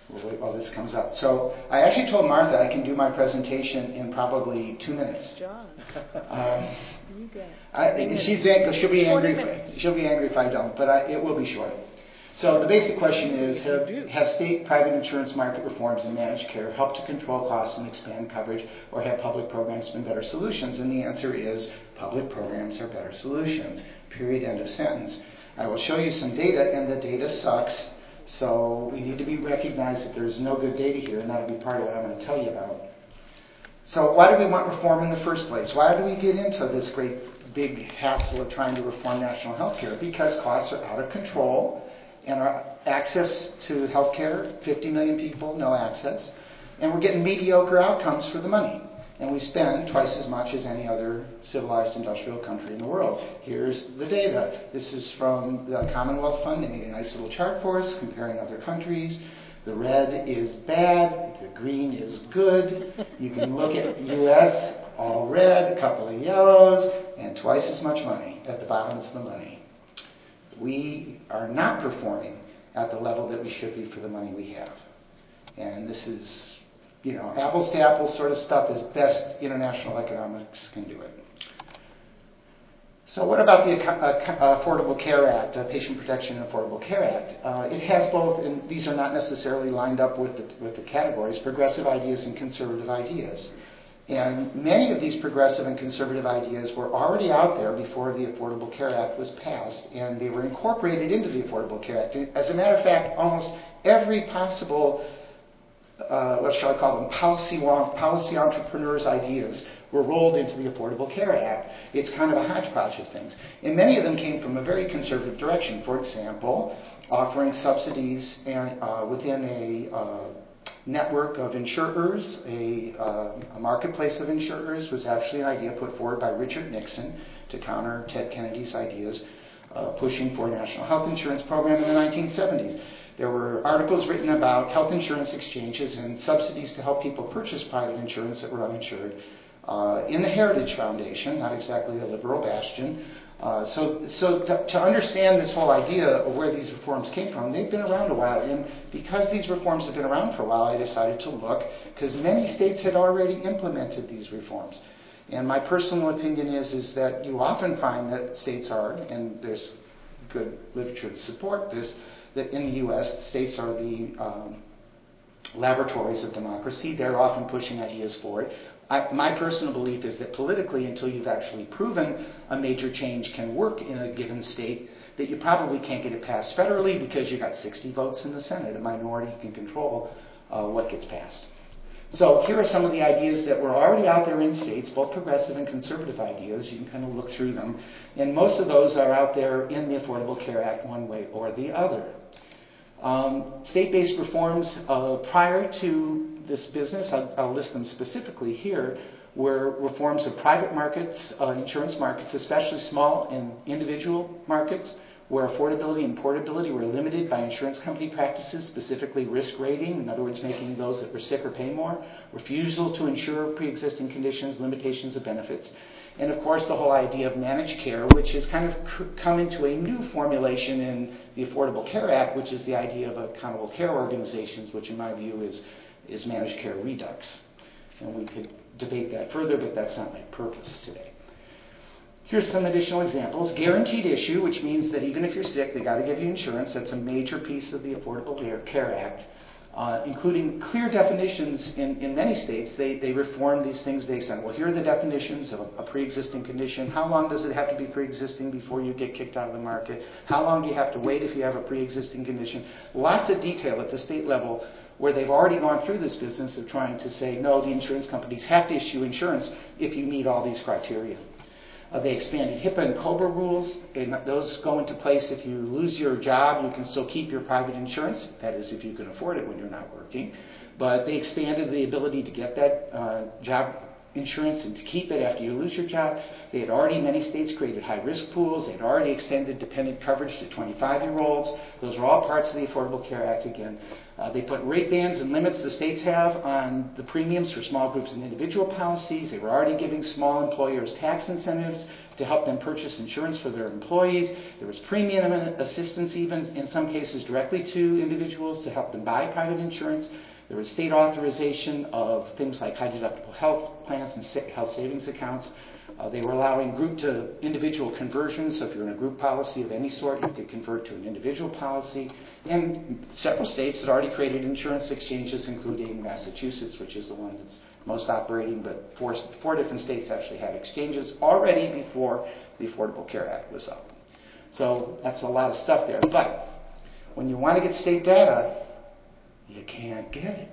We'll wait while this comes up. So I actually told Martha I can do my presentation in probably 2 minutes. John, you she'll be angry. She'll be angry if I don't, but it will be short. So the basic question is, have state private insurance market reforms in managed care helped to control costs and expand coverage, or have public programs been better solutions? And the answer is, public programs are better solutions. Period, end of sentence. I will show you some data, and the data sucks. So we need to be recognized that there's no good data here, and that'll be part of what I'm going to tell you about. So why do we want reform in the first place? Why do we get into this great big hassle of trying to reform national health care? Because costs are out of control, and our access to health care, 50 million people, no access, and we're getting mediocre outcomes for the money. And we spend twice as much as any other civilized industrial country in the world. Here's the data. This is from the Commonwealth Fund. They made a nice little chart for us comparing other countries. The red is bad. The green is good. You can look at U.S., all red, a couple of yellows, and twice as much money. At the bottom is the money. We are not performing at the level that we should be for the money we have. And this is, apples to apples sort of stuff as best international economics can do it. So what about the Affordable Care Act, Patient Protection and Affordable Care Act? It has both, and these are not necessarily lined up with the categories, progressive ideas and conservative ideas. And many of these progressive and conservative ideas were already out there before the Affordable Care Act was passed, and they were incorporated into the Affordable Care Act. As a matter of fact, almost every possible, what shall I call them, policy entrepreneurs' ideas were rolled into the Affordable Care Act. It's kind of a hodgepodge of things. And many of them came from a very conservative direction. For example, offering subsidies within a network of insurers, a marketplace of insurers, was actually an idea put forward by Richard Nixon to counter Ted Kennedy's ideas, pushing for a national health insurance program in the 1970s. There were articles written about health insurance exchanges and subsidies to help people purchase private insurance that were uninsured in the Heritage Foundation, not exactly a liberal bastion. So to understand this whole idea of where these reforms came from, they've been around a while. And because these reforms have been around for a while, I decided to look, because many states had already implemented these reforms. And my personal opinion is that you often find that states are, and there's good literature to support this, that in the U.S., states are the laboratories of democracy. They're often pushing ideas forward. My personal belief is that politically, until you've actually proven a major change can work in a given state, that you probably can't get it passed federally because you got 60 votes in the Senate. A minority can control what gets passed. So here are some of the ideas that were already out there in states, both progressive and conservative ideas. You can kind of look through them. And most of those are out there in the Affordable Care Act one way or the other. State-based reforms prior to this business, I'll list them specifically here, were reforms of private markets, insurance markets, especially small and individual markets, where affordability and portability were limited by insurance company practices, specifically risk rating, in other words, making those that were sick or pay more, refusal to insure pre-existing conditions, limitations of benefits, and of course the whole idea of managed care, which has kind of come into a new formulation in the Affordable Care Act, which is the idea of accountable care organizations, which in my view is managed care redux. And we could debate that further, but that's not my purpose today. Here's some additional examples. Guaranteed issue, which means that even if you're sick, they got to give you insurance. That's a major piece of the Affordable Care Act, including clear definitions in many states. They reform these things based on, well, here are the definitions of a pre-existing condition. How long does it have to be pre-existing before you get kicked out of the market? How long do you have to wait if you have a pre-existing condition? Lots of detail at the state level where they've already gone through this business of trying to say, no, the insurance companies have to issue insurance if you meet all these criteria. They expanded HIPAA and COBRA rules. Those go into place if you lose your job, you can still keep your private insurance. That is, if you can afford it when you're not working. But they expanded the ability to get that job insurance and to keep it after you lose your job. They had already, many states, created high-risk pools. They had already extended dependent coverage to 25-year-olds. Those were all parts of the Affordable Care Act again. They put rate bands and limits the states have on the premiums for small groups and individual policies. They were already giving small employers tax incentives to help them purchase insurance for their employees. There was premium assistance even in some cases directly to individuals to help them buy private insurance. There was state authorization of things like high deductible health plans and health savings accounts. They were allowing group to individual conversions. So if you're in a group policy of any sort, you could convert to an individual policy. And several states had already created insurance exchanges, including Massachusetts, which is the one that's most operating, but four different states actually had exchanges already before the Affordable Care Act was up. So that's a lot of stuff there. But when you want to get state data, you can't get it.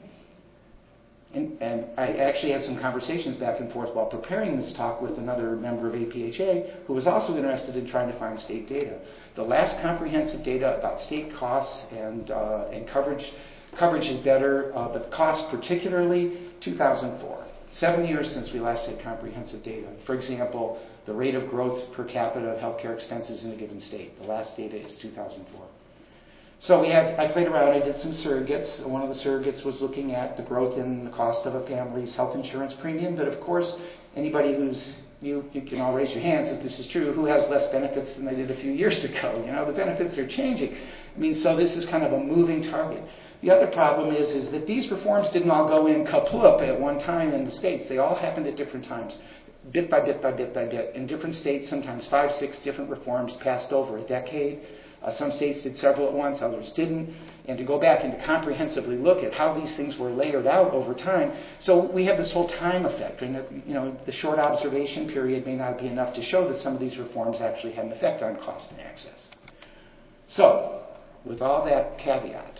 And I actually had some conversations back and forth while preparing this talk with another member of APHA who was also interested in trying to find state data. The last comprehensive data about state costs and coverage is better, but costs particularly 2004. 7 years since we last had comprehensive data. For example, the rate of growth per capita of healthcare expenses in a given state. The last data is 2004. So I played around, I did some surrogates. One of the surrogates was looking at the growth in the cost of a family's health insurance premium. But of course, anybody you can all raise your hands if this is true, who has less benefits than they did a few years ago. The benefits are changing. So this is kind of a moving target. The other problem is that these reforms didn't all go in kaploop at one time in the states. They all happened at different times, bit by bit by bit by bit. In different states, sometimes 5, 6 different reforms passed over a decade. Some states did several at once, others didn't. And to go back and to comprehensively look at how these things were layered out over time. So we have this whole time effect. And the short observation period may not be enough to show that some of these reforms actually had an effect on cost and access. So, with all that caveat,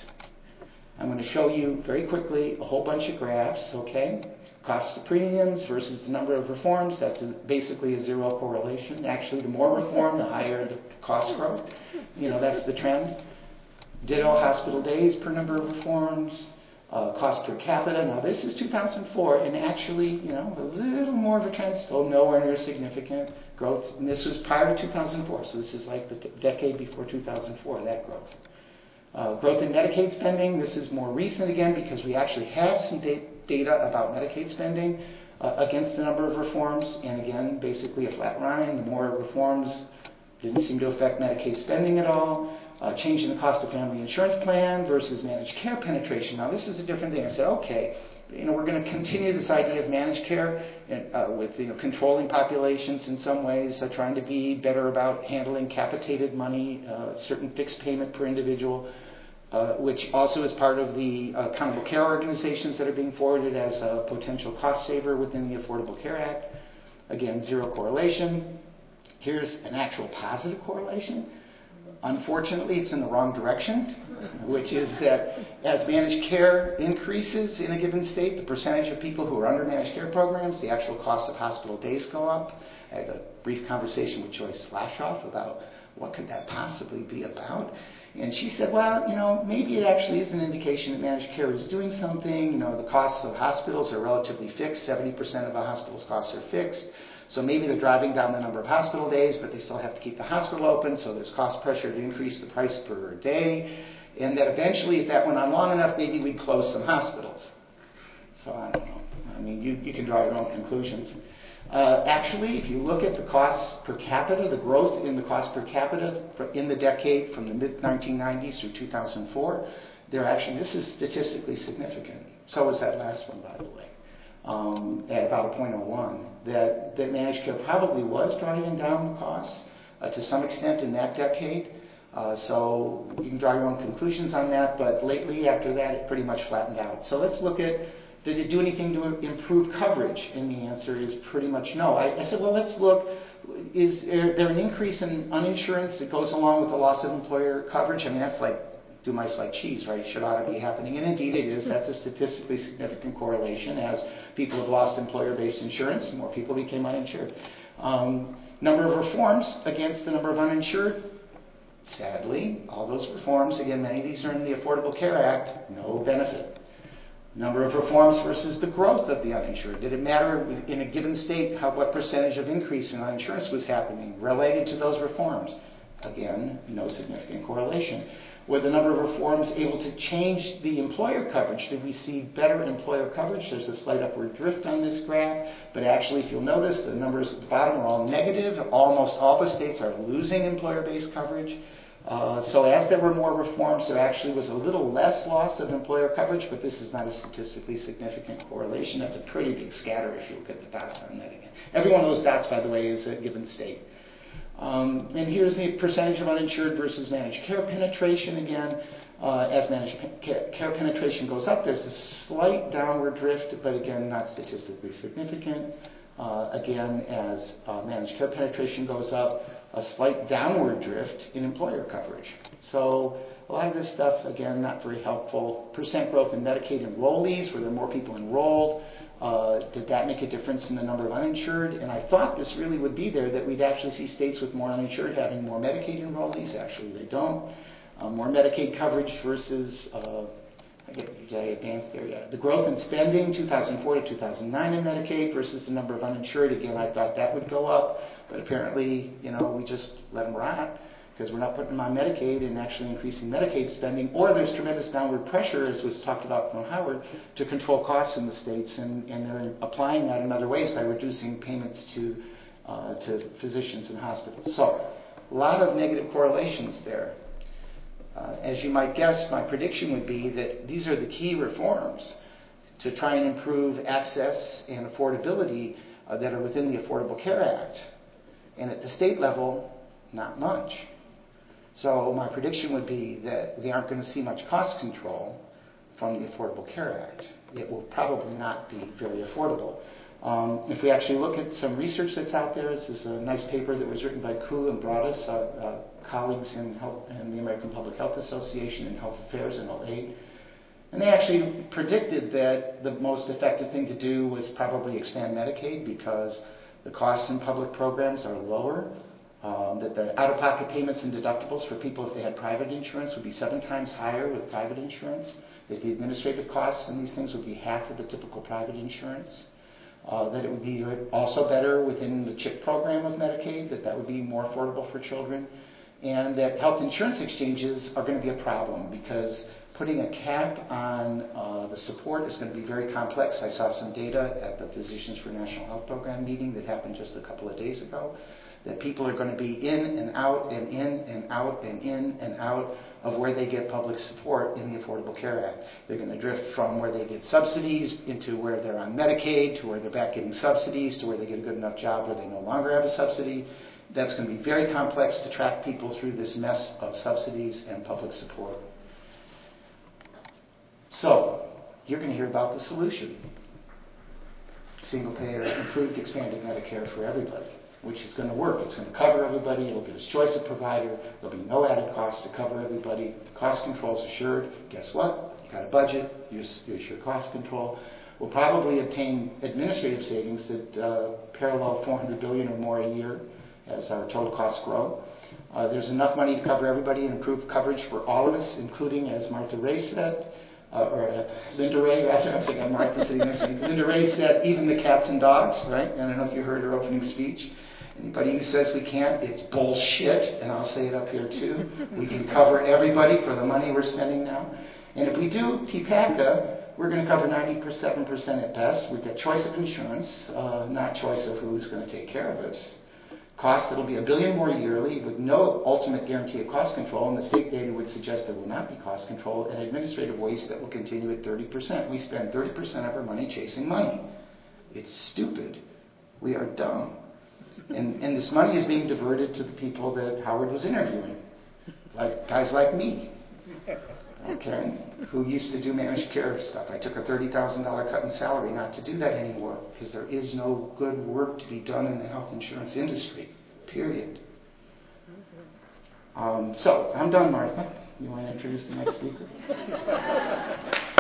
I'm going to show you very quickly a whole bunch of graphs, okay? Cost of premiums versus the number of reforms. That's basically a zero correlation. Actually, the more reform, the higher the cost growth. That's the trend. Ditto hospital days per number of reforms. Cost per capita. Now, this is 2004, and actually, a little more of a trend, still nowhere near significant growth. And this was prior to 2004, so this is like the decade before 2004, that growth. Growth in Medicaid spending. This is more recent again because we actually have some data about Medicaid spending against the number of reforms. And again, basically a flat line. The more reforms didn't seem to affect Medicaid spending at all. Change in the cost of family insurance plan versus managed care penetration. Now, this is a different thing. I said, okay, we're going to continue this idea of managed care with controlling populations in some ways, trying to be better about handling capitated money, certain fixed payment per individual, which also is part of the accountable care organizations that are being forwarded as a potential cost saver within the Affordable Care Act. Again, zero correlation. Here's an actual positive correlation. Unfortunately, it's in the wrong direction, which is that as managed care increases in a given state, the percentage of people who are under managed care programs, the actual cost of hospital days go up. I had a brief conversation with Joyce Slashoff about what could that possibly be about. And she said, well, maybe it actually is an indication that managed care is doing something. The costs of hospitals are relatively fixed. 70% of a hospital's costs are fixed. So maybe they're driving down the number of hospital days, but they still have to keep the hospital open, so there's cost pressure to increase the price per day. And that eventually, if that went on long enough, maybe we'd close some hospitals. So I don't know. You can draw your own conclusions. Actually, if you look at the costs per capita, the growth in the cost per capita in the decade from the mid-1990s through 2004, this is statistically significant. So is that last one, by the way. At about a 0.01, that managed care probably was driving down the costs to some extent in that decade. So you can draw your own conclusions on that, but lately after that it pretty much flattened out. So let's look at, did it do anything to improve coverage? And the answer is pretty much no. I said, well, let's look, is there an increase in uninsurance that goes along with the loss of employer coverage? That's like do mice like cheese, right? It should ought to be happening. And indeed it is. That's a statistically significant correlation. As people have lost employer-based insurance, more people became uninsured. Number of reforms against the number of uninsured. Sadly, all those reforms, again, many of these are in the Affordable Care Act, no benefit. Number of reforms versus the growth of the uninsured. Did it matter in a given state what percentage of increase in uninsurance was happening related to those reforms? Again, no significant correlation. Were the number of reforms able to change the employer coverage? Did we see better employer coverage? There's a slight upward drift on this graph, but actually, if you'll notice, the numbers at the bottom are all negative. Almost all the states are losing employer-based coverage. So as there were more reforms, there actually was a little less loss of employer coverage, but this is not a statistically significant correlation. That's a pretty big scatter if you look at the dots on that again. Every one of those dots, by the way, is a given state. And here's the percentage of uninsured versus managed care penetration again. As managed care penetration goes up, there's a slight downward drift, but again, not statistically significant. Again, as managed care penetration goes up, a slight downward drift in employer coverage. So a lot of this stuff, again, not very helpful. Percent growth in Medicaid enrollees, were there more people enrolled? Did that make a difference in the number of uninsured? And I thought this really would be there, that we'd actually see states with more uninsured having more Medicaid enrollees. Actually, they don't. More Medicaid coverage versus, did I advance there yet? The growth in spending, 2004 to 2009 in Medicaid versus the number of uninsured. Again, I thought that would go up, but apparently, we just let them rot, because we're not putting them on Medicaid and actually increasing Medicaid spending, or there's tremendous downward pressure, as was talked about from Howard, to control costs in the states, and they're applying that in other ways by reducing payments to physicians and hospitals. So, a lot of negative correlations there. As you might guess, my prediction would be that these are the key reforms to try and improve access and affordability that are within the Affordable Care Act. And at the state level, not much. So my prediction would be that we aren't going to see much cost control from the Affordable Care Act. It will probably not be very affordable. If we actually look at some research that's out there, this is a nice paper that was written by Koo and Broadus, colleagues in the American Public Health Association in Health Affairs in 2008. And they actually predicted that the most effective thing to do was probably expand Medicaid, because the costs in public programs are lower, that the out-of-pocket payments and deductibles for people if they had private insurance would be 7 times higher with private insurance, that the administrative costs in these things would be half of the typical private insurance, that it would be also better within the CHIP program of Medicaid, that would be more affordable for children, and that health insurance exchanges are going to be a problem, because putting a cap on the support is going to be very complex. I saw some data at the Physicians for National Health Program meeting that happened just a couple of days ago, that people are going to be in and out and in and out and in and out of where they get public support in the Affordable Care Act. They're going to drift from where they get subsidies into where they're on Medicaid, to where they're back getting subsidies, to where they get a good enough job where they no longer have a subsidy. That's going to be very complex to track people through this mess of subsidies and public support. So, you're going to hear about the solution. Single payer, improved, expanded Medicare for everybody, which is going to work. It's going to cover everybody. It'll give us choice of provider. There'll be no added cost to cover everybody. The cost control is assured. Guess what? You got a budget. Use your cost control. We'll probably obtain administrative savings that parallel $400 billion or more a year as our total costs grow. There's enough money to cover everybody and improve coverage for all of us, including, as Martha Ray said, Linda Ray, rather, I'm thinking Martha sitting next to me. Linda Ray said, even the cats and dogs, right? And I don't know if you heard her opening speech. Anybody who says we can't, it's bullshit, and I'll say it up here too. We can cover everybody for the money we're spending now. And if we do TPACA, we're going to cover 97% at best. We've got choice of insurance, not choice of who's going to take care of us. Cost, it'll be $1 billion more yearly with no ultimate guarantee of cost control, and the state data would suggest there will not be cost control, and administrative waste that will continue at 30%. We spend 30% of our money chasing money. It's stupid. We are dumb. And this money is being diverted to the people that Howard was interviewing, like guys like me, okay, who used to do managed care stuff. I took a $30,000 cut in salary not to do that anymore, because there is no good work to be done in the health insurance industry, period. So, I'm done, Martha. You want to introduce the next speaker?